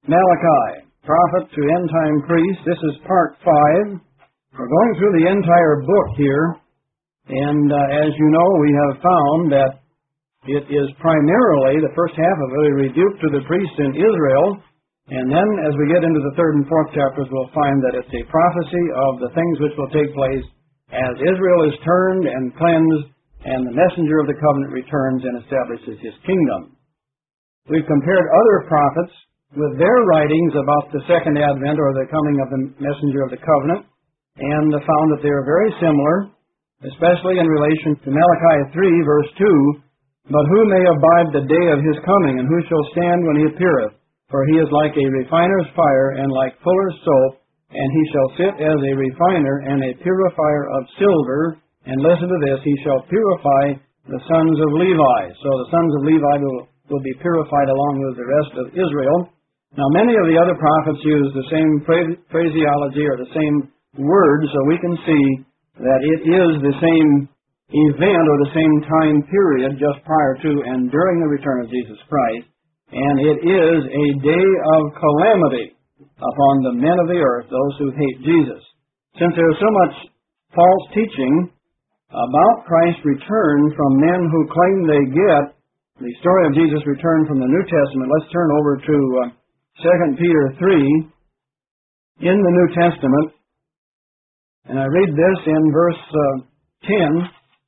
Malachi, prophet to end-time priest. This is part 5. We're going through the entire book here, and as you know, we have found that it is primarily, the first half of it, a rebuke to the priests in Israel, and then as we get into the 3rd and 4th chapters, we'll find that it's a prophecy of the things which will take place as Israel is turned and cleansed, and the messenger of the covenant returns and establishes his kingdom. We've compared other prophets with their writings about the second advent or the coming of the messenger of the covenant, and found that they are very similar, especially in relation to Malachi 3, verse 2, "But who may abide the day of his coming, and who shall stand when he appeareth? For he is like a refiner's fire, and like fuller's soap, and he shall sit as a refiner and a purifier of silver. And listen to this, he shall purify the sons of Levi." So the sons of Levi will be purified along with the rest of Israel. Now, many of the other prophets use the same phraseology or the same word, so we can see that it is the same event or the same time period just prior to and during the return of Jesus Christ, and it is a day of calamity upon the men of the earth, those who hate Jesus. Since there is so much false teaching about Christ's return from men who claim they get the story of Jesus' return from the New Testament, let's turn over to 2 Peter 3 in the New Testament, and I read this in verse 10.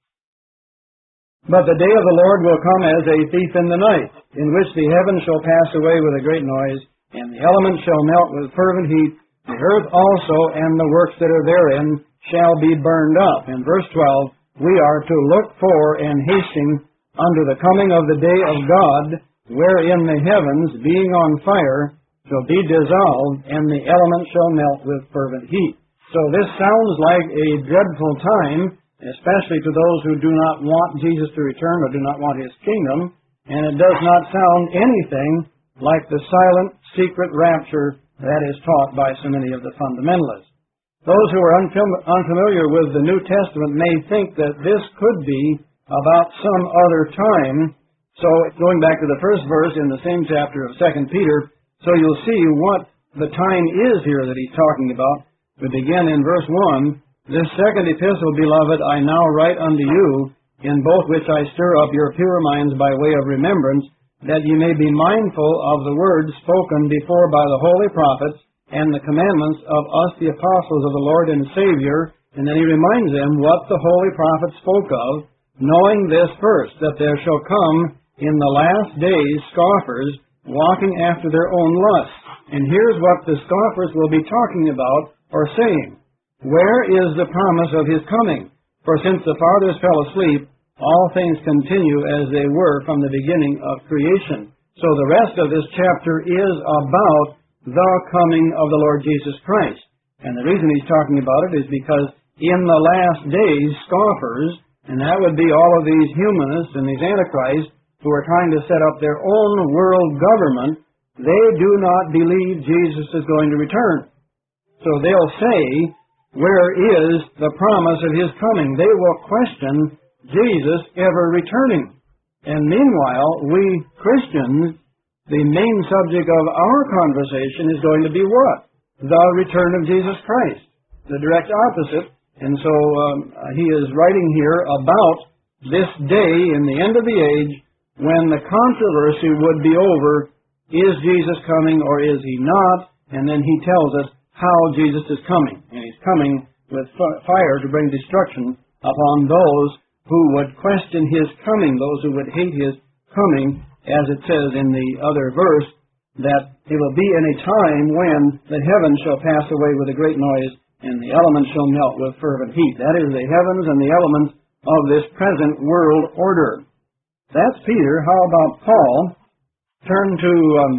"But the day of the Lord will come as a thief in the night, in which the heavens shall pass away with a great noise, and the elements shall melt with fervent heat, the earth also and the works that are therein shall be burned up." In verse 12, we are to look for and hasten unto the coming of the day of God, wherein the heavens, being on fire, shall be dissolved, and the elements shall melt with fervent heat. So this sounds like a dreadful time, especially to those who do not want Jesus to return or do not want his kingdom, and it does not sound anything like the silent, secret rapture that is taught by so many of the fundamentalists. Those who are unfamiliar with the New Testament may think that this could be about some other time. So going back to the first verse in the same chapter of 2 Peter, so you'll see what the time is here that he's talking about. We begin in verse 1, "This second epistle, beloved, I now write unto you, in both which I stir up your pure minds by way of remembrance, that ye may be mindful of the words spoken before by the holy prophets, and the commandments of us the apostles of the Lord and Savior." And then he reminds them what the holy prophets spoke of, "knowing this first, that there shall come in the last days scoffers, walking after their own lusts." And here's what the scoffers will be talking about or saying. "Where is the promise of his coming? For since the fathers fell asleep, all things continue as they were from the beginning of creation." So the rest of this chapter is about the coming of the Lord Jesus Christ. And the reason he's talking about it is because in the last days, scoffers, and that would be all of these humanists and these antichrists who are trying to set up their own world government, they do not believe Jesus is going to return. So they'll say, "Where is the promise of his coming?" They will question Jesus ever returning. And meanwhile, we Christians, the main subject of our conversation is going to be what? The return of Jesus Christ, the direct opposite. And so he is writing here about this day in the end of the age when the controversy would be over, is Jesus coming or is he not? And then he tells us how Jesus is coming. And he's coming with fire to bring destruction upon those who would question his coming, those who would hate his coming, as it says in the other verse, that it will be in a time when the heavens shall pass away with a great noise, and the elements shall melt with fervent heat. That is the heavens and the elements of this present world order. That's Peter. How about Paul? Turn to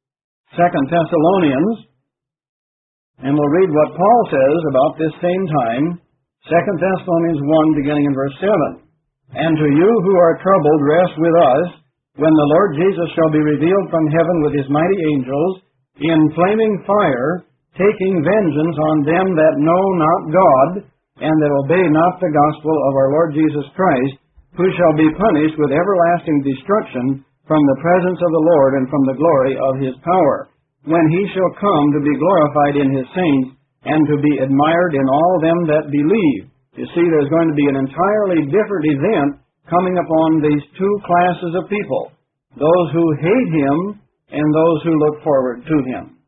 2 Thessalonians, and we'll read what Paul says about this same time. 2 Thessalonians 1, beginning in verse 7. "And to you who are troubled, rest with us, when the Lord Jesus shall be revealed from heaven with his mighty angels, in flaming fire, taking vengeance on them that know not God, and that obey not the gospel of our Lord Jesus Christ, who shall be punished with everlasting destruction from the presence of the Lord and from the glory of his power. when he shall come to be glorified in his saints, and to be admired in all them that believe. You see, there's going to be an entirely different event coming upon these two classes of people, those who hate him and those who look forward to him.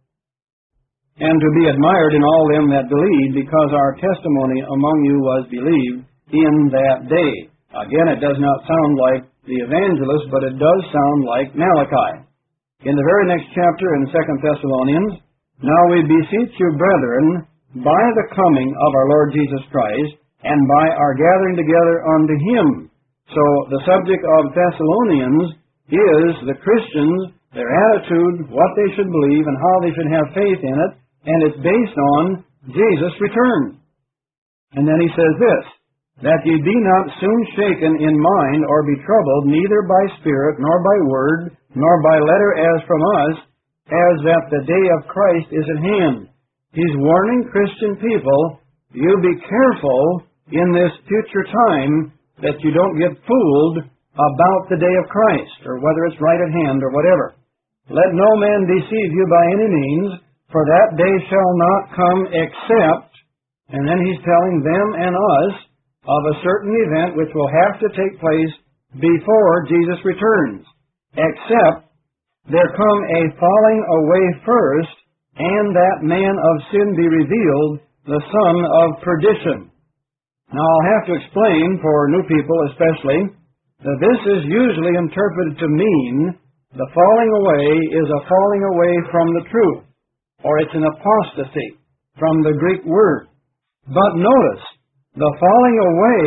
And to be admired in all them that believe, because our testimony among you was believed in that day. Again, it does not sound like the evangelist, but it does sound like Malachi. In the very next chapter in 2 Thessalonians, now we beseech you, brethren, by the coming of our Lord Jesus Christ, and by our gathering together unto him. So the subject of Thessalonians is the Christians, their attitude, what they should believe, and how they should have faith in it, and it's based on Jesus' return. And then he says this, that ye be not soon shaken in mind, or be troubled, neither by spirit, nor by word, nor by letter as from us, as that the day of Christ is at hand. He's warning Christian people, you be careful in this future time that you don't get fooled about the day of Christ, or whether it's right at hand or whatever. Let no man deceive you by any means, for that day shall not come except, and then he's telling them and us of a certain event which will have to take place before Jesus returns, except there come a falling away first, and that man of sin be revealed, the son of perdition. Now I'll have to explain, for new people especially, that this is usually interpreted to mean the falling away is a falling away from the truth, or it's an apostasy from the Greek word. But notice, the falling away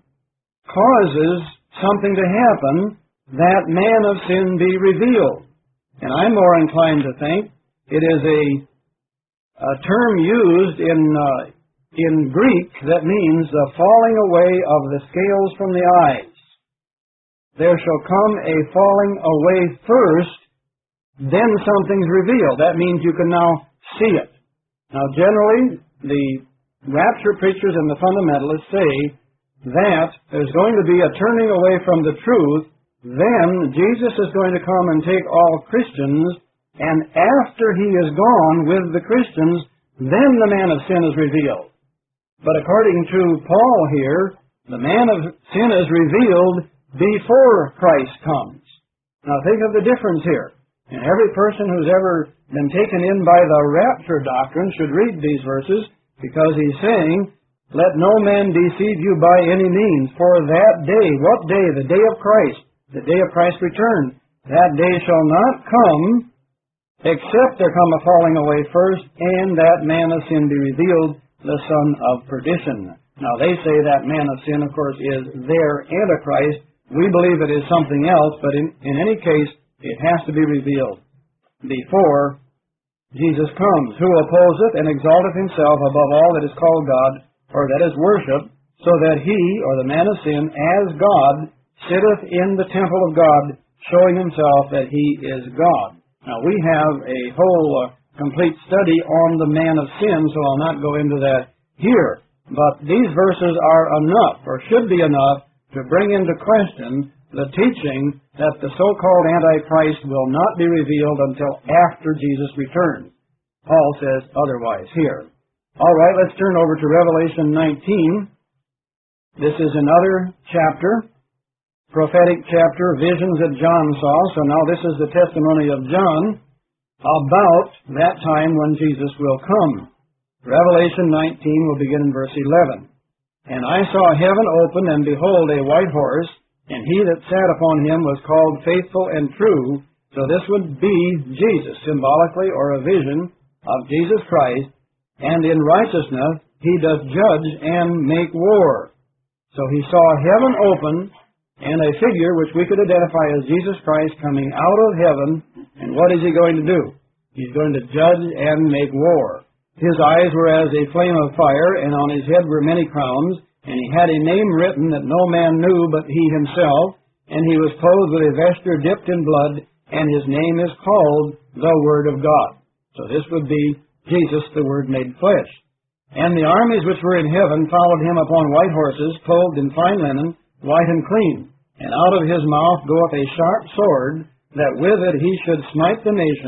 causes something to happen, that man of sin be revealed. And I'm more inclined to think it is a term used in Greek that means the falling away of the scales from the eyes. There shall come a falling away first, then something's revealed. That means you can now see it. Now generally, the rapture preachers and the fundamentalists say that there's going to be a turning away from the truth. Then Jesus is going to come and take all Christians, and after he is gone with the Christians, then the man of sin is revealed. But according to Paul here, the man of sin is revealed before Christ comes. Now think of the difference here. And every person who's ever been taken in by the rapture doctrine should read these verses, because he's saying, let no man deceive you by any means, for that day, what day? The day of Christ. The day of Christ's return, that day shall not come, except there come a falling away first, and that man of sin be revealed, the son of perdition. Now they say that man of sin, of course, is their Antichrist. We believe it is something else, but in any case, it has to be revealed before Jesus comes, who opposeth and exalteth himself above all that is called God, or that is worshipped, so that he, or the man of sin, as God, sitteth in the temple of God, showing himself that he is God. Now, we have a whole complete study on the man of sin, so I'll not go into that here. But these verses are enough, or should be enough, to bring into question the teaching that the so-called Antichrist will not be revealed until after Jesus returns. Paul says otherwise here. All right, let's turn over to Revelation 19. This is another chapter, prophetic chapter, visions that John saw. So now this is the testimony of John about that time when Jesus will come. Revelation 19 will begin in verse 11. And I saw heaven open, and behold, a white horse, and he that sat upon him was called Faithful and True. So this would be Jesus, symbolically, or a vision of Jesus Christ. And in righteousness he doth judge and make war. So he saw heaven open, and a figure which we could identify as Jesus Christ coming out of heaven. And what is he going to do? He's going to judge and make war. His eyes were as a flame of fire, and on his head were many crowns, and he had a name written that no man knew but he himself, and he was clothed with a vesture dipped in blood, and his name is called the Word of God. So this would be Jesus, the Word made flesh. And the armies which were in heaven followed him upon white horses, clothed in fine linen, white and clean. And out of his mouth goeth a sharp sword, that with it he should smite the nations,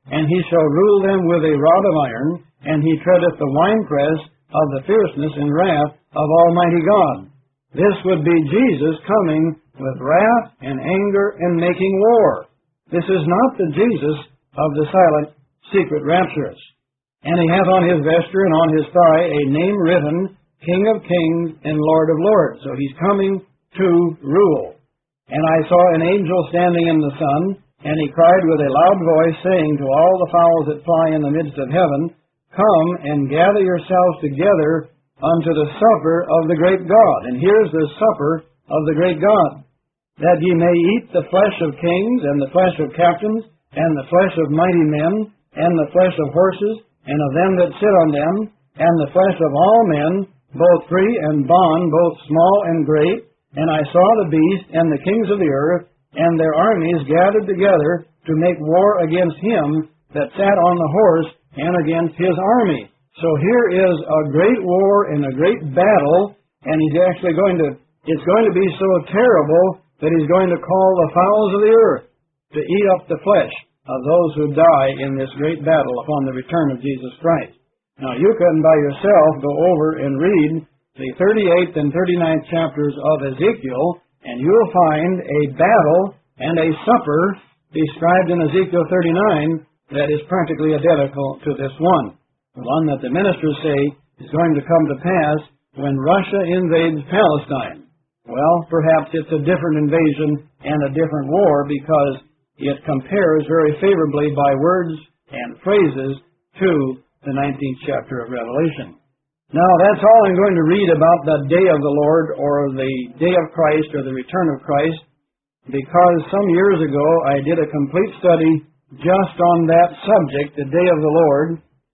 and he shall rule them with a rod of iron, and he treadeth the winepress of the fierceness and wrath of Almighty God. This would be Jesus coming with wrath and anger and making war. This is not the Jesus of the silent, secret rapturous. And he hath on his vesture and on his thigh a name written, King of Kings and Lord of Lords. So he's coming to rule. And I saw an angel standing in the sun, and he cried with a loud voice, saying to all the fowls that fly in the midst of heaven, Come and gather yourselves together unto the supper of the great God. And here's the supper of the great God, that ye may eat the flesh of kings, and the flesh of captains, and the flesh of mighty men, and the flesh of horses, and of them that sit on them, and the flesh of all men, both free and bond, both small and great. And I saw the beast and the kings of the earth, and their armies gathered together to make war against him that sat on the horse, and against his army. So here is a great war and a great battle, and he's actually it's going to be so terrible that he's going to call the fowls of the earth to eat up the flesh of those who die in this great battle upon the return of Jesus Christ. Now you can by yourself go over and read the 38th and 39th chapters of Ezekiel, and you'll find a battle and a supper described in Ezekiel 39 that is practically identical to this one. The one that the ministers say is going to come to pass when Russia invades Palestine. Well, perhaps it's a different invasion and a different war because it compares very favorably by words and phrases to the 19th chapter of Revelation. Now, that's all I'm going to read about the day of the Lord, or the day of Christ, or the return of Christ, because some years ago I did a complete study just on that subject, the day of the Lord,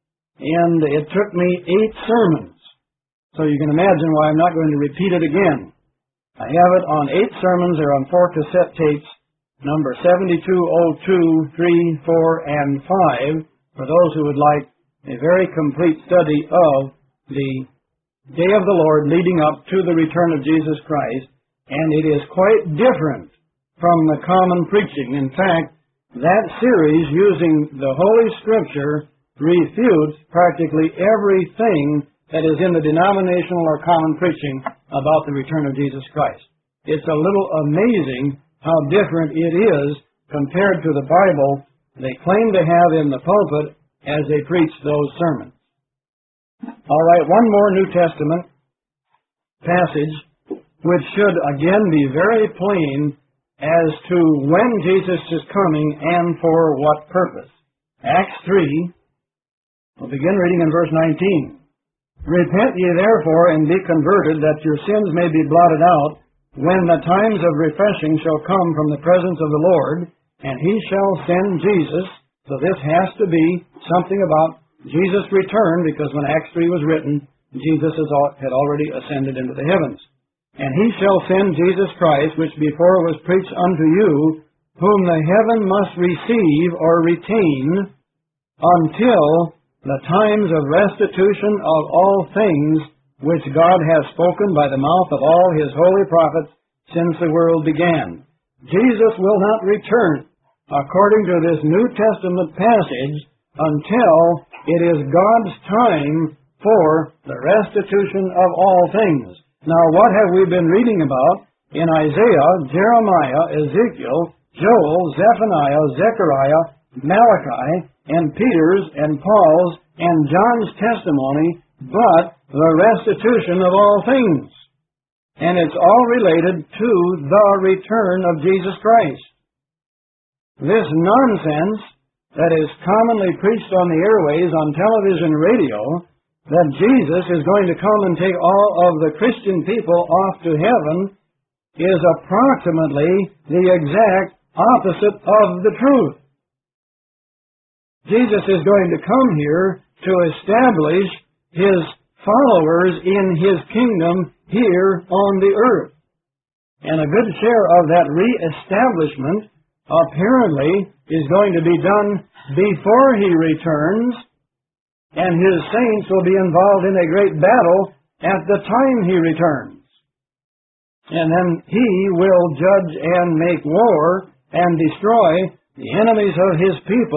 and it took me 8 sermons. So you can imagine why I'm not going to repeat it again. I have it on 8 sermons. They're on 4 cassette tapes, number 7202, 3, 4, and 5, for those who would like a very complete study of the day of the Lord leading up to the return of Jesus Christ. And it is quite different from the common preaching. In fact, that series, using the Holy Scripture, refutes practically everything that is in the denominational or common preaching about the return of Jesus Christ. It's a little amazing how different it is compared to the Bible they claim to have in the pulpit as they preach those sermons. All right, one more New Testament passage which should again be very plain as to when Jesus is coming and for what purpose. Acts 3, we'll begin reading in verse 19. Repent ye therefore, and be converted, that your sins may be blotted out, when the times of refreshing shall come from the presence of the Lord, and he shall send Jesus. So this has to be something about Jesus' return, because when Acts 3 was written, Jesus had already ascended into the heavens. And he shall send Jesus Christ, which before was preached unto you, whom the heaven must receive or retain, until the times of restitution of all things, which God has spoken by the mouth of all his holy prophets since the world began. Jesus will not return, according to this New Testament passage, until it is God's time for the restitution of all things. Now, what have we been reading about in Isaiah, Jeremiah, Ezekiel, Joel, Zephaniah, Zechariah, Malachi, and Peter's and Paul's and John's testimony, but the restitution of all things. And it's all related to the return of Jesus Christ. This nonsense that is commonly preached on the airways, on television, radio, that Jesus is going to come and take all of the Christian people off to heaven, is approximately the exact opposite of the truth. Jesus is going to come here to establish his followers in his kingdom here on the earth. And a good share of that reestablishment apparently is going to be done before he returns, and his saints will be involved in a great battle at the time he returns. And then he will judge and make war and destroy the enemies of his people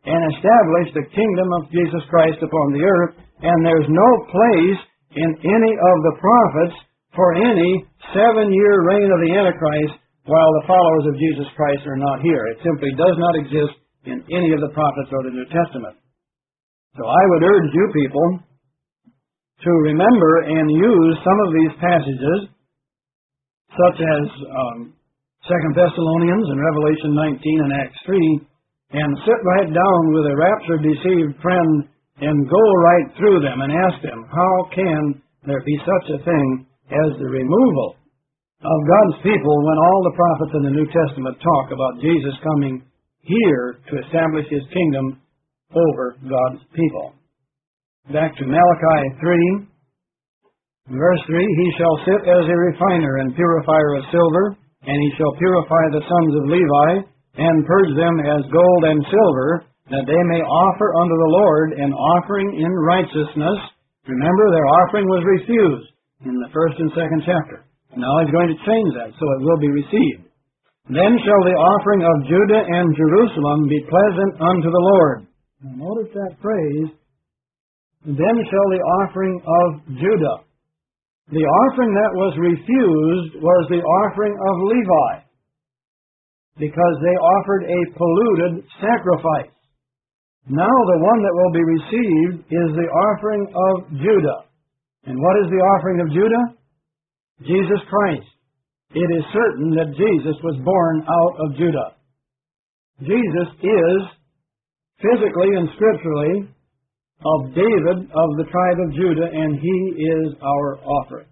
and establish the kingdom of Jesus Christ upon the earth, and there's no place in any of the prophets for any 7-year reign of the Antichrist while the followers of Jesus Christ are not here. It simply does not exist in any of the prophets or the New Testament. So I would urge you people to remember and use some of these passages, such as 2 Thessalonians and Revelation 19 and Acts 3, and sit right down with a rapture-deceived friend and go right through them and ask them, how can there be such a thing as the removal of God's people when all the prophets in the New Testament talk about Jesus coming here to establish His kingdom over God's people? Back to Malachi 3, verse 3, He shall sit as a refiner and purifier of silver, and He shall purify the sons of Levi, and purge them as gold and silver, that they may offer unto the Lord an offering in righteousness. Remember, their offering was refused in the 1st and 2nd chapter. Now He's going to change that, so it will be received. Then shall the offering of Judah and Jerusalem be pleasant unto the Lord. Now notice that phrase, then shall the offering of Judah. The offering that was refused was the offering of Levi, because they offered a polluted sacrifice. Now the one that will be received is the offering of Judah. And what is the offering of Judah? Jesus Christ. It is certain that Jesus was born out of Judah. Jesus is, physically and scripturally, of David of the tribe of Judah, and He is our offering.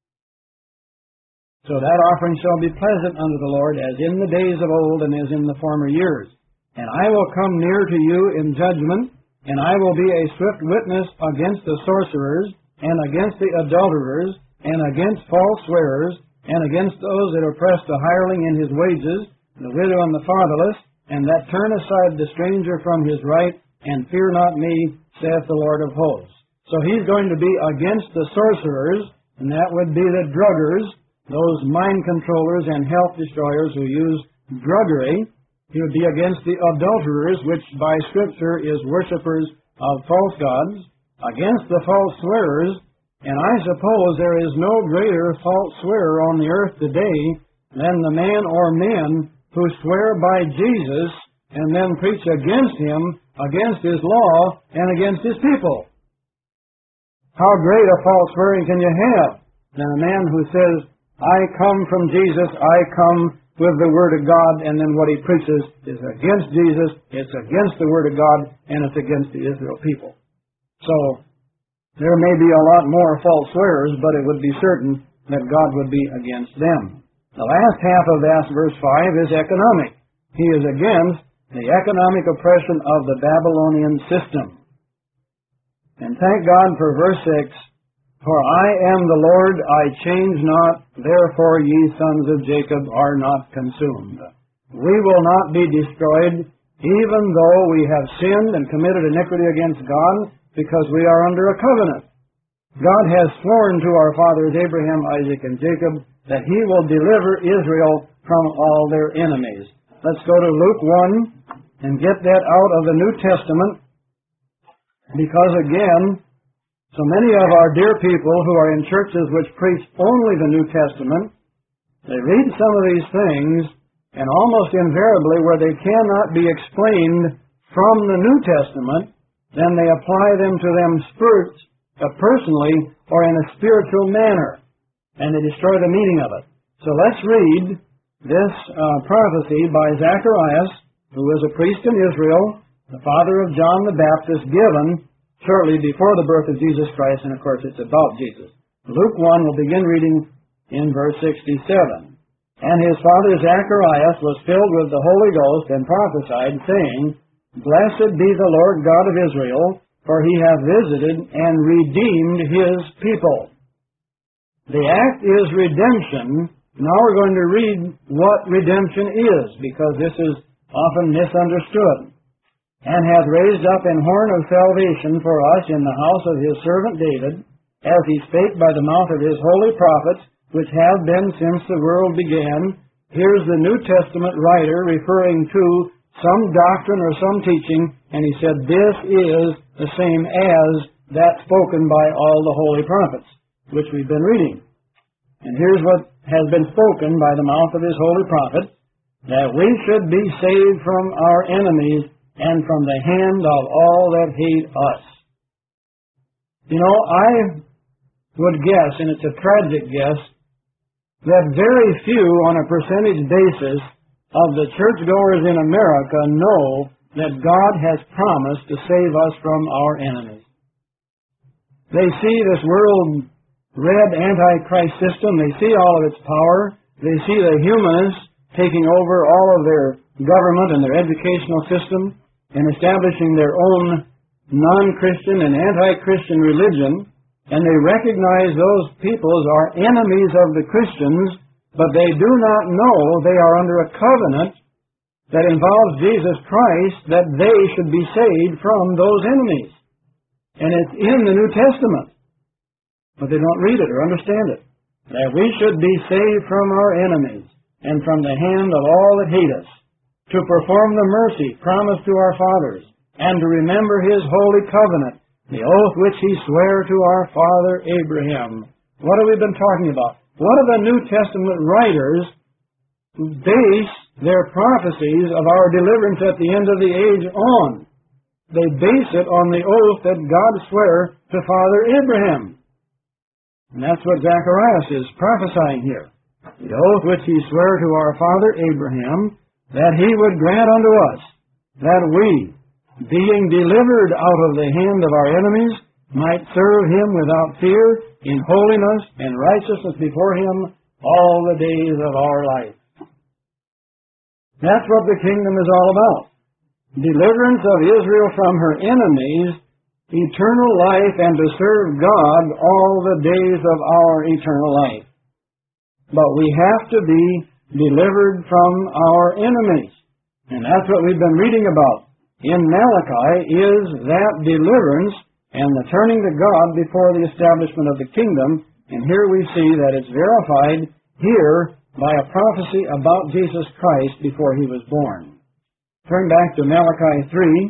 So that offering shall be pleasant unto the Lord, as in the days of old and as in the former years. And I will come near to you in judgment, and I will be a swift witness against the sorcerers, and against the adulterers, and against false swearers, and against those that oppress the hireling in his wages, the widow and the fatherless, and that turn aside the stranger from his right, and fear not me, saith the Lord of hosts. So He's going to be against the sorcerers, and that would be the druggers, those mind controllers and health destroyers who use druggery. He would be against the adulterers, which by Scripture is worshippers of false gods, against the false swearers, and I suppose there is no greater false swearer on the earth today than the man or men who swear by Jesus and then preach against Him, against His law, and against His people. How great a false swearing can you have than a man who says, I come from Jesus, I come with the Word of God, and then what he preaches is against Jesus, it's against the Word of God, and it's against the Israel people. So, there may be a lot more false swearers, but it would be certain that God would be against them. The last half of that verse 5 is economic. He is against the economic oppression of the Babylonian system. And thank God for verse 6, for I am the Lord, I change not, therefore ye sons of Jacob are not consumed. We will not be destroyed, even though we have sinned and committed iniquity against God, because we are under a covenant. God has sworn to our fathers Abraham, Isaac, and Jacob that He will deliver Israel from all their enemies. Let's go to Luke 1 and get that out of the New Testament, because again, so many of our dear people who are in churches which preach only the New Testament, they read some of these things, and almost invariably where they cannot be explained from the New Testament, then they apply them to them personally or in a spiritual manner, and they destroy the meaning of it. So let's read this prophecy by Zacharias, who was a priest in Israel, the father of John the Baptist, given shortly before the birth of Jesus Christ, and of course it's about Jesus. Luke 1 will begin reading in verse 67. And his father Zacharias was filled with the Holy Ghost and prophesied, saying, Blessed be the Lord God of Israel, for He hath visited and redeemed His people. The act is redemption. Now we're going to read what redemption is, because this is often misunderstood. And hath raised up an horn of salvation for us in the house of His servant David, as He spake by the mouth of His holy prophets, which have been since the world began. Here's the New Testament writer referring to some doctrine or some teaching, and he said, this is the same as that spoken by all the holy prophets, which we've been reading. And here's what has been spoken by the mouth of his holy prophet, that we should be saved from our enemies and from the hand of all that hate us. You know, I would guess, and it's a tragic guess, that very few on a percentage basis of the churchgoers in America know that God has promised to save us from our enemies. They see this world-red Antichrist system. They see all of its power. They see the humanists taking over all of their government and their educational system and establishing their own non-Christian and anti-Christian religion. And they recognize those peoples are enemies of the Christians, but they do not know they are under a covenant that involves Jesus Christ, that they should be saved from those enemies. And it's in the New Testament, but they don't read it or understand it, that we should be saved from our enemies and from the hand of all that hate us, to perform the mercy promised to our fathers, and to remember his holy covenant, the oath which he sware to our father Abraham. What have we been talking about? What do the New Testament writers base their prophecies of our deliverance at the end of the age on? They base it on the oath that God sware to Father Abraham. And that's what Zacharias is prophesying here. The oath which he sware to our father Abraham, that he would grant unto us that we, being delivered out of the hand of our enemies, might serve him without fear, in holiness and righteousness before him all the days of our life. That's what the kingdom is all about. Deliverance of Israel from her enemies, eternal life, and to serve God all the days of our eternal life. But we have to be delivered from our enemies. And that's what we've been reading about in Malachi, is that deliverance and the turning to God before the establishment of the kingdom. And here we see that it's verified here by a prophecy about Jesus Christ before he was born. Turn back to Malachi 3.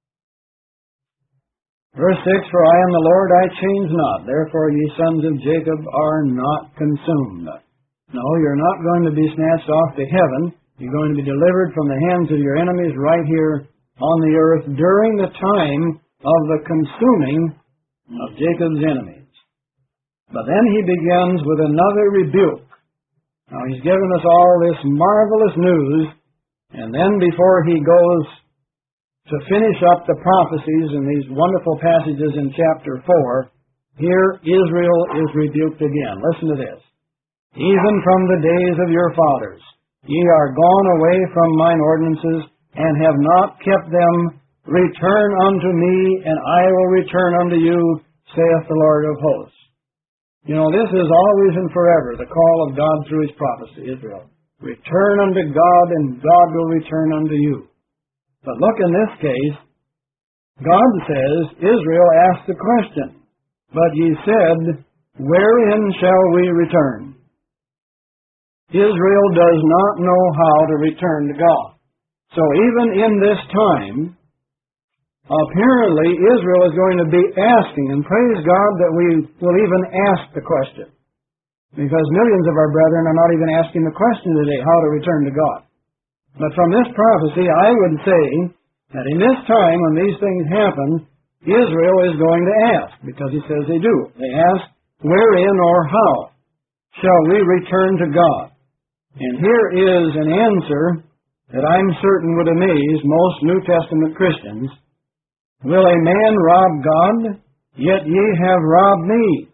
Verse 6, for I am the Lord, I change not. Therefore ye sons of Jacob are not consumed. No, you're not going to be snatched off to heaven. You're going to be delivered from the hands of your enemies right here on the earth during the time of the consuming of Jacob's enemies. But then he begins with another rebuke. Now he's given us all this marvelous news, and then before he goes to finish up the prophecies in these wonderful passages in chapter 4, here Israel is rebuked again. Listen to this. Even from the days of your fathers, ye are gone away from mine ordinances, and have not kept them. Return unto me, and I will return unto you, saith the Lord of hosts. You know, this is always and forever the call of God through his prophecy, Israel. Return unto God, and God will return unto you. But look, in this case, God says, Israel asked the question, but ye said, wherein shall we return? Israel does not know how to return to God. So even in this time, apparently Israel is going to be asking, and praise God that we will even ask the question. Because millions of our brethren are not even asking the question today, how to return to God. But from this prophecy, I would say that in this time when these things happen, Israel is going to ask, because he says they do. They ask, wherein or how shall we return to God? And here is an answer that I'm certain would amaze most New Testament Christians. Will a man rob God? Yet ye have robbed me.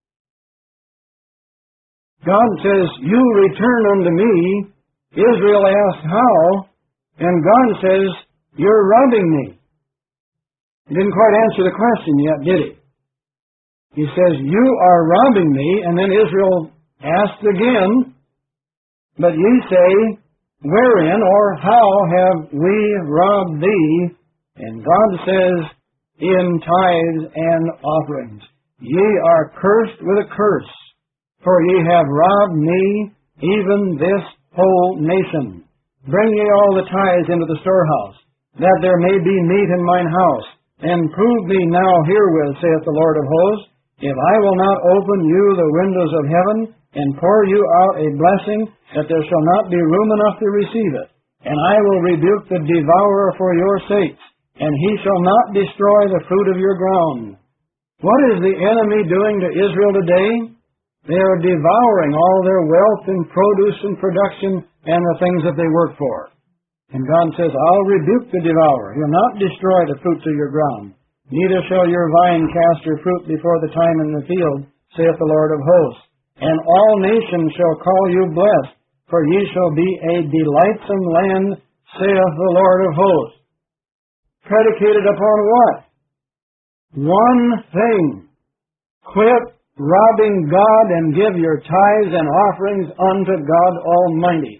God says, you return unto me. Israel asks how, and God says, you're robbing me. He didn't quite answer the question yet, did he? He says, you are robbing me, and then Israel asks again, but ye say, wherein or how have we robbed thee? And God says, in tithes and offerings. Ye are cursed with a curse, for ye have robbed me, even this whole nation. Bring ye all the tithes into the storehouse, that there may be meat in mine house. And prove me now herewith, saith the Lord of hosts, if I will not open you the windows of heaven, and pour you out a blessing, that there shall not be room enough to receive it. And I will rebuke the devourer for your sakes, and he shall not destroy the fruit of your ground. What is the enemy doing to Israel today? They are devouring all their wealth and produce and production and the things that they work for. And God says, I'll rebuke the devourer. He'll not destroy the fruits of your ground. Neither shall your vine cast her fruit before the time in the field, saith the Lord of hosts. And all nations shall call you blessed, for ye shall be a delightsome land, saith the Lord of hosts. Predicated upon what? One thing. Quit robbing God and give your tithes and offerings unto God Almighty.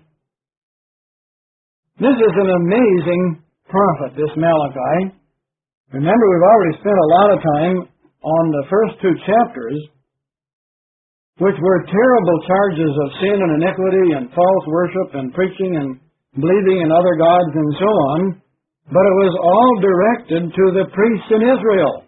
This is an amazing prophet, this Malachi. Remember, we've already spent a lot of time on the first 2 chapters, which were terrible charges of sin and iniquity and false worship and preaching and believing in other gods and so on, but it was all directed to the priests in Israel.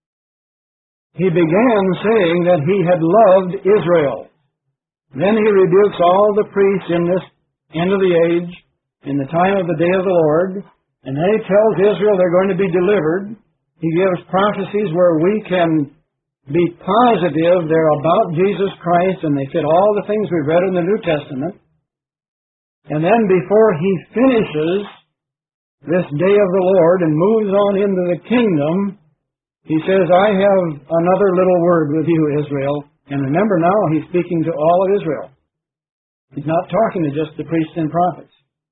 He began saying that he had loved Israel. Then he rebukes all the priests in this end of the age, in the time of the day of the Lord, and then he tells Israel they're going to be delivered. He gives prophecies where we can be positive they're about Jesus Christ, and they fit all the things we've read in the New Testament. And then before he finishes this day of the Lord and moves on into the kingdom, he says, I have another little word with you, Israel. And remember now, he's speaking to all of Israel. He's not talking to just the priests and prophets.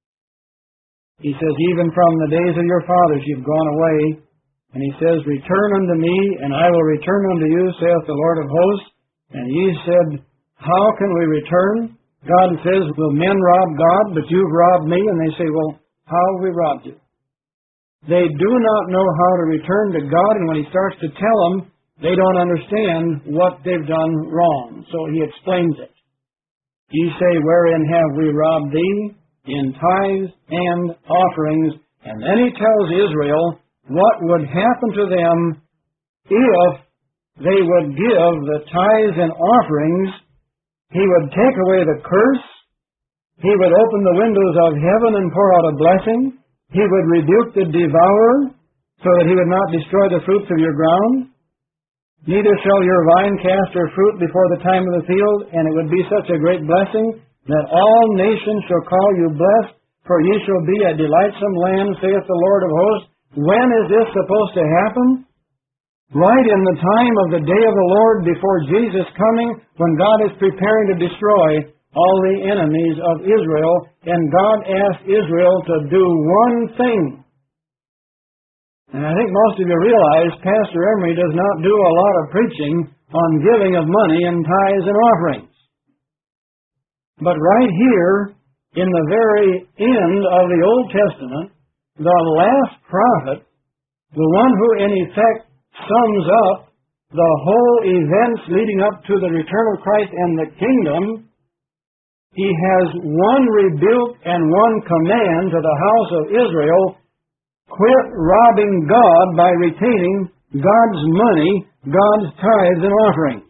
He says, even from the days of your fathers you've gone away. And he says, return unto me, and I will return unto you, saith the Lord of hosts. And ye said, how can we return? God says, will men rob God, but you've robbed me? And they say, well, how have we robbed you? They do not know how to return to God, and when he starts to tell them, they don't understand what they've done wrong. So he explains it. Ye say, wherein have we robbed thee? In tithes and offerings. And then he tells Israel what would happen to them if they would give the tithes and offerings. He would take away the curse. He would open the windows of heaven and pour out a blessing. He would rebuke the devourer so that he would not destroy the fruits of your ground. Neither shall your vine cast her fruit before the time of the field, and it would be such a great blessing that all nations shall call you blessed, for ye shall be a delightsome land, saith the Lord of hosts. When is this supposed to happen? Right in the time of the day of the Lord, before Jesus' coming, when God is preparing to destroy all the enemies of Israel, and God asked Israel to do one thing. And I think most of you realize Pastor Emery does not do a lot of preaching on giving of money and tithes and offerings. But right here, in the very end of the Old Testament, the last prophet, the one who in effect sums up the whole events leading up to the return of Christ and the kingdom, he has one rebuke and one command to the house of Israel: quit robbing God by retaining God's money, God's tithes and offerings.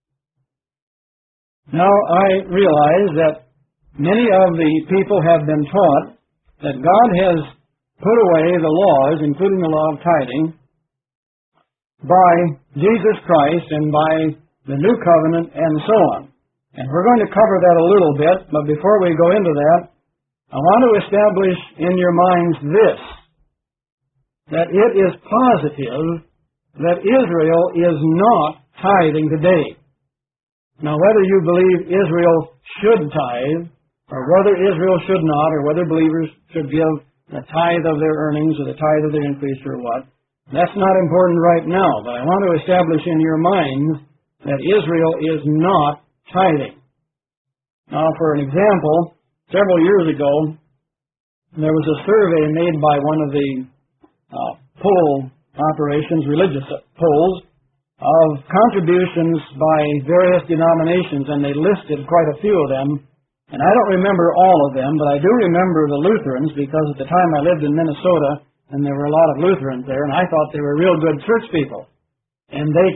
Now, I realize that many of the people have been taught that God has put away the laws, including the law of tithing, by Jesus Christ and by the New Covenant and so on. And we're going to cover that a little bit, but before we go into that, I want to establish in your minds this, that it is positive that Israel is not tithing today. Now, whether you believe Israel should tithe, or whether Israel should not, or whether believers should give the tithe of their earnings or the tithe of their increase or what, that's not important right now. But I want to establish in your minds that Israel is not tithing. Now, for an example, several years ago, there was a survey made by one of the poll operations, religious polls, of contributions by various denominations, and they listed quite a few of them. And I don't remember all of them, but I do remember the Lutherans, because at the time I lived in Minnesota, and there were a lot of Lutherans there, and I thought they were real good church people. And they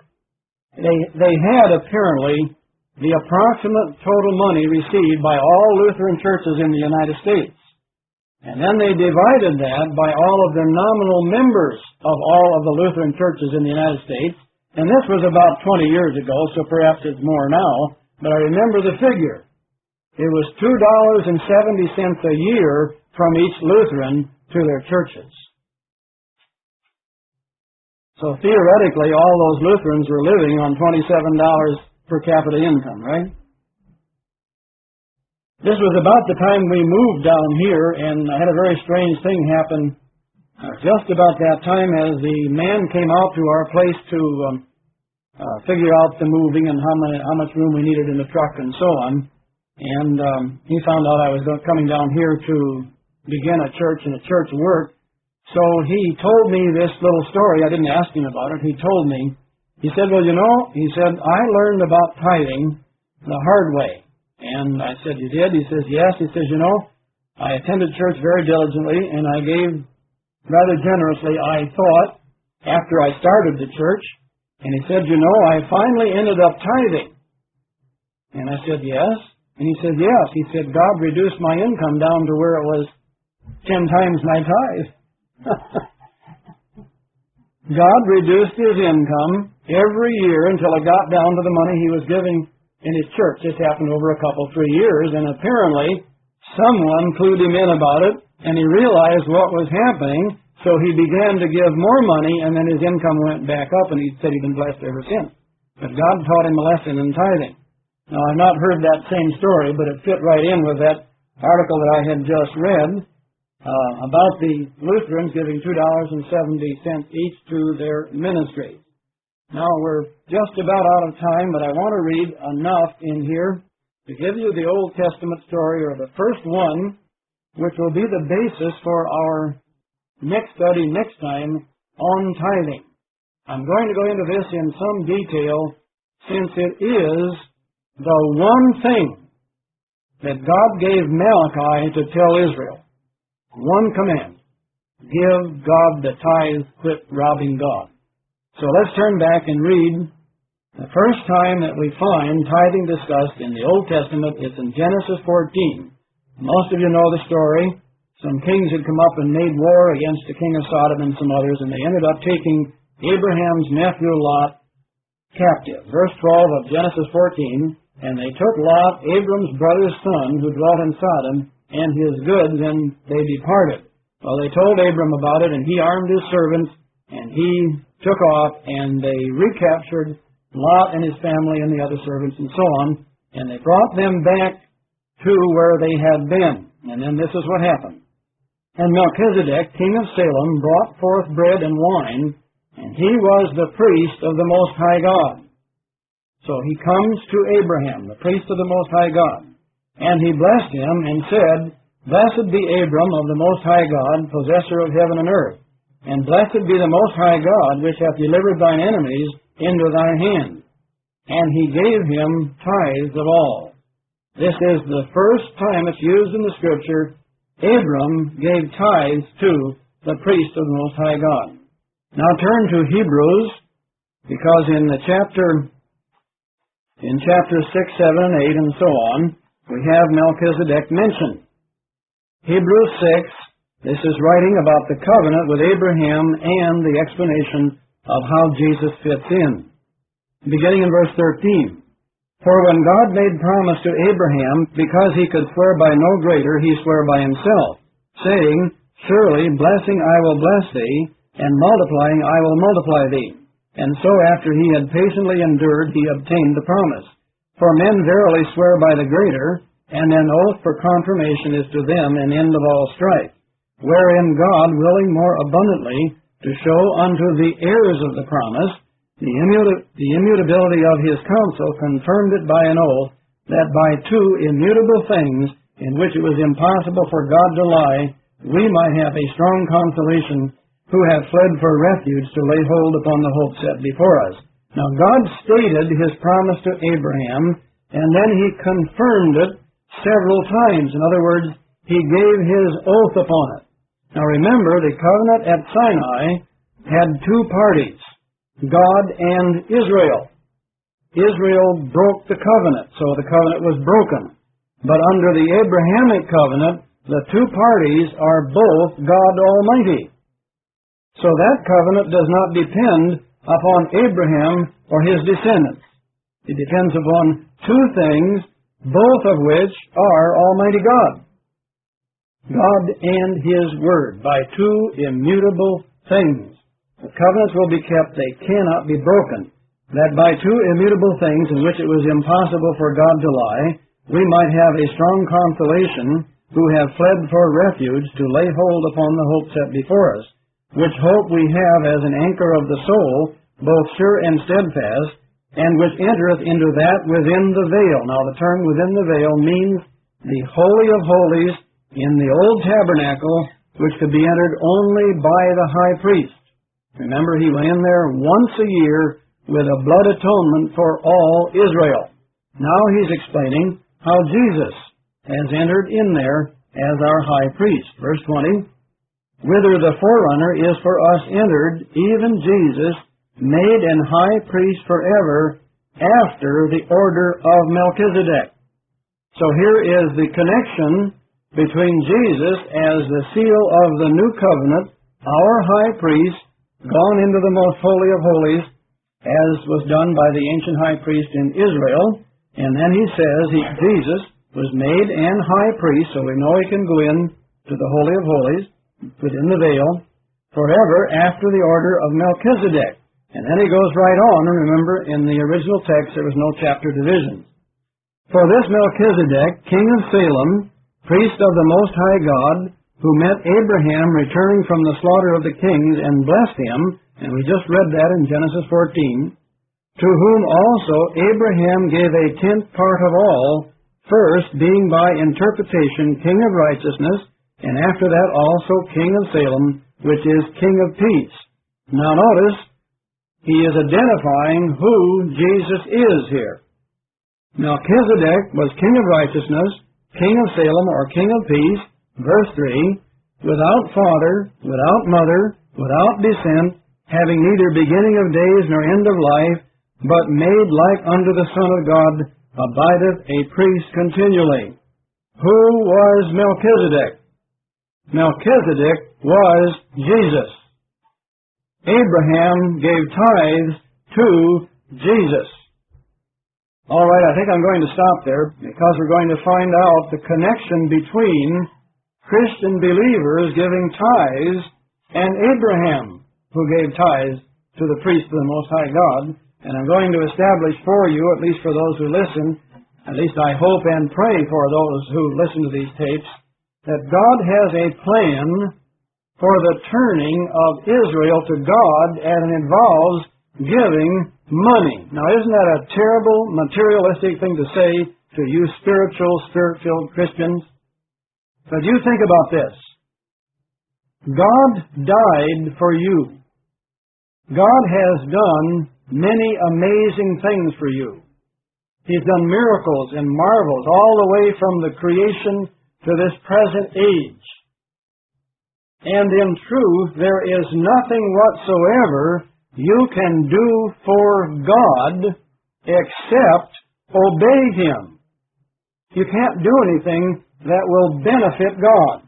had apparently the approximate total money received by all Lutheran churches in the United States. And then they divided that by all of the nominal members of all of the Lutheran churches in the United States. And this was about 20 years ago, so perhaps it's more now, but I remember the figure. It was $2.70 a year from each Lutheran to their churches. So theoretically, all those Lutherans were living on $27 per capita income, right? This was about the time we moved down here, and I had a very strange thing happen just about that time as the man came out to our place to figure out the moving and how much room we needed in the truck and so on. And he found out I was coming down here to begin a church and a church work. So he told me this little story. I didn't ask him about it. He told me. He said, well, he said, I learned about tithing the hard way. And I said, you did? He says, yes. He says, I attended church very diligently, and I gave rather generously, I thought, after I started the church. And he said, I finally ended up tithing. And I said, yes. And he said, yes. He said, God reduced my income down to where it was 10 times my tithe. God reduced his income every year until it got down to the money he was giving in his church. This happened over a couple, 3 years, and apparently someone clued him in about it, and he realized what was happening, so he began to give more money, and then his income went back up, and he said he'd been blessed ever since. But God taught him a lesson in tithing. Now, I've not heard that same story, but it fit right in with that article that I had just read about the Lutherans giving $2.70 each to their ministries. Now, we're just about out of time, but I want to read enough in here to give you the Old Testament story, or the first one, which will be the basis for our next study next time on tithing. I'm going to go into this in some detail, since it is the one thing that God gave Malachi to tell Israel. One command: give God the tithe, quit robbing God. So let's turn back and read the first time that we find tithing discussed in the Old Testament. It's in Genesis 14. Most of you know the story. Some kings had come up and made war against the king of Sodom and some others, and they ended up taking Abraham's nephew Lot captive. Verse 12 of Genesis 14, and they took Lot, Abram's brother's son, who dwelt in Sodom, and his goods, and they departed. Well, they told Abram about it, and he armed his servants, and he took off, and they recaptured Lot and his family and the other servants and so on, and they brought them back to where they had been. And then this is what happened. And Melchizedek, king of Salem, brought forth bread and wine, and he was the priest of the Most High God. So he comes to Abraham, the priest of the Most High God, and he blessed him and said, Blessed be Abram of the Most High God, possessor of heaven and earth, and blessed be the Most High God, which hath delivered thine enemies into thine hand. And he gave him tithes of all. This is the first time it's used in the Scripture. Abram gave tithes to the priest of the Most High God. Now turn to Hebrews, because in chapter 6, 7, and 8, and so on, we have Melchizedek mentioned. Hebrews 6, this is writing about the covenant with Abraham and the explanation of how Jesus fits in. Beginning in verse 13. For when God made promise to Abraham, because he could swear by no greater, he sware by himself, saying, Surely blessing I will bless thee, and multiplying I will multiply thee. And so after he had patiently endured, he obtained the promise. For men verily swear by the greater, and an oath for confirmation is to them an end of all strife, wherein God, willing more abundantly to show unto the heirs of the promise the immutability of his counsel, confirmed it by an oath, that by two immutable things, in which it was impossible for God to lie, we might have a strong consolation, who have fled for refuge to lay hold upon the hope set before us. Now God stated his promise to Abraham, and then he confirmed it several times. In other words, he gave his oath upon it. Now remember, the covenant at Sinai had two parties, God and Israel. Israel broke the covenant, so the covenant was broken. But under the Abrahamic covenant, the two parties are both God Almighty. So that covenant does not depend upon Abraham or his descendants. It depends upon two things, both of which are Almighty God. God and His Word, by two immutable things. The covenants will be kept, they cannot be broken. That by two immutable things in which it was impossible for God to lie, we might have a strong consolation who have fled for refuge to lay hold upon the hope set before us, which hope we have as an anchor of the soul, both sure and steadfast, and which entereth into that within the veil. Now the term within the veil means the Holy of Holies in the old tabernacle, which could be entered only by the high priest. Remember, he went in there once a year with a blood atonement for all Israel. Now he's explaining how Jesus has entered in there as our high priest. Verse 20, whither the forerunner is for us entered, even Jesus, made an high priest forever after the order of Melchizedek. So here is the connection between Jesus as the seal of the new covenant, our high priest, gone into the most holy of holies, as was done by the ancient high priest in Israel. And then he says Jesus was made an high priest, so we know he can go in to the Holy of Holies, within the veil, forever after the order of Melchizedek. And then he goes right on, and remember, in the original text there was no chapter divisions. For this Melchizedek, king of Salem, priest of the Most High God, who met Abraham returning from the slaughter of the kings and blessed him, and we just read that in Genesis 14, to whom also Abraham gave a tenth part of all, first being by interpretation king of righteousness, and after that also king of Salem, which is king of peace. Now notice, he is identifying who Jesus is here. Melchizedek was king of righteousness, king of Salem, or king of peace, verse 3, without father, without mother, without descent, having neither beginning of days nor end of life, but made like unto the Son of God, abideth a priest continually. Who was Melchizedek? Melchizedek was Jesus. Abraham gave tithes to Jesus. All right, I think I'm going to stop there because we're going to find out the connection between Christian believers giving tithes and Abraham, who gave tithes to the priest of the Most High God. And I'm going to establish for you, at least for those who listen, at least I hope and pray for those who listen to these tapes, that God has a plan for the turning of Israel to God, and it involves giving money. Now, isn't that a terrible, materialistic thing to say to you spiritual, spirit-filled Christians? But you think about this. God died for you. God has done many amazing things for you. He's done miracles and marvels all the way from the creation to this present age. And in truth, there is nothing whatsoever you can do for God except obey Him. You can't do anything that will benefit God.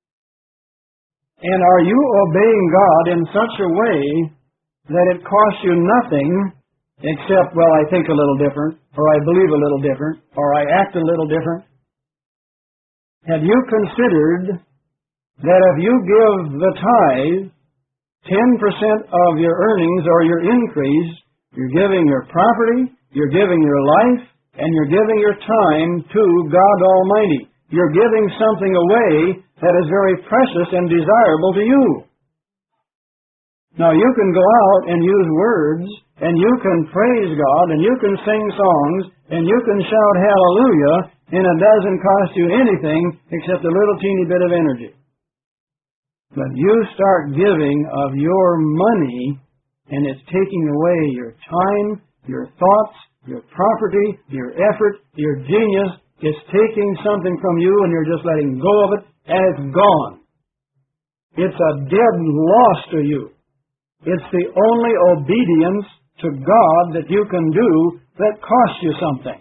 And are you obeying God in such a way that it costs you nothing except, well, I think a little different, or I believe a little different, or I act a little different? Have you considered that if you give the tithe, 10% of your earnings or your increase, you're giving your property, you're giving your life, and you're giving your time to God Almighty. You're giving something away that is very precious and desirable to you. Now, you can go out and use words, and you can praise God, and you can sing songs, and you can shout hallelujah, and it doesn't cost you anything except a little teeny bit of energy. But you start giving of your money, and it's taking away your time, your thoughts, your property, your effort, your genius, It's taking something from you and you're just letting go of it and it's gone. It's a dead loss to you. It's the only obedience to God that you can do that costs you something.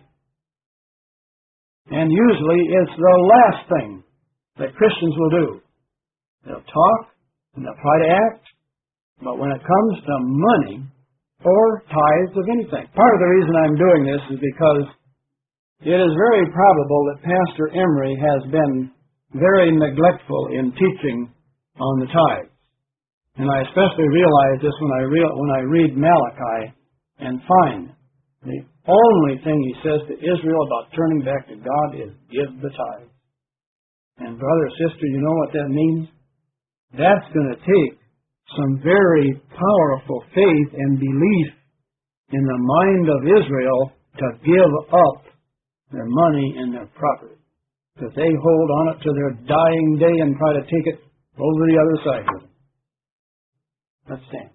And usually it's the last thing that Christians will do. They'll talk and they'll try to act, but when it comes to money or tithes of anything. Part of the reason I'm doing this is because it is very probable that Pastor Emery has been very neglectful in teaching on the tithes. And I especially realize this when I read Malachi and find the only thing he says to Israel about turning back to God is give the tithes. And brother, sister, you know what that means? That's going to take some very powerful faith and belief in the mind of Israel to give up their money and their property. That they hold on it to their dying day and try to take it over the other side with them. Let's stand.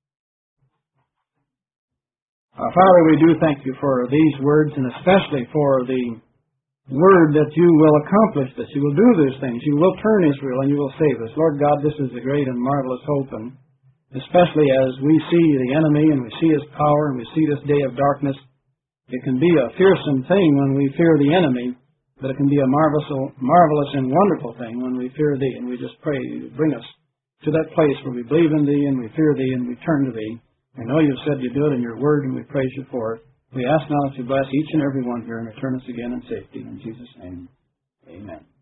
Father, we do thank you for these words and especially for the word that you will accomplish this. You will do these things. You will turn Israel and you will save us. Lord God, this is a great and marvelous hope, and especially as we see the enemy and we see his power and we see this day of darkness, it can be a fearsome thing when we fear the enemy, but it can be a marvelous and wonderful thing when we fear thee. And we just pray you bring us to that place where we believe in thee and we fear thee and we turn to thee. I know you've said you do it in your word and we praise you for it. We ask now that you bless each and every one here and return us again in safety. In Jesus' name, amen.